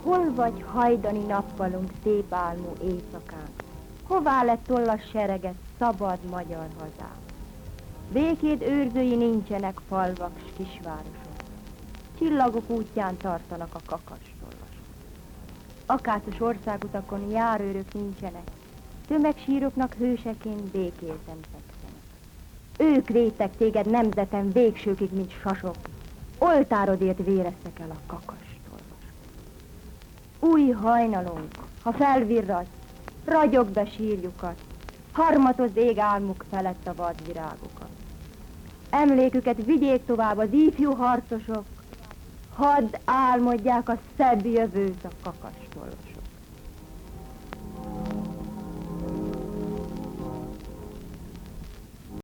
Hol vagy hajdani nappalunk szép álmú éjszakán? Hová lett tollas sereget szabad magyar hazám? Békéd őrzői nincsenek falvak s kisvárosok, csillagok útján tartanak a kakastollasok. Akácos országutakon járőrök nincsenek, tömegsíroknak hőseként békélten fekszenek. Ők védtek téged nemzetem végsőkig, mint sasok, oltárodért véreztek el a kakastollasok. Új hajnalunk, ha felvirrat, ragyogd a sírjukat, harmatozd ég álmuk felett a vadvirágokat. Emléküket vigyék tovább az ifjú harcosok, hadd álmodják a szebb jövőt a kakastollasok.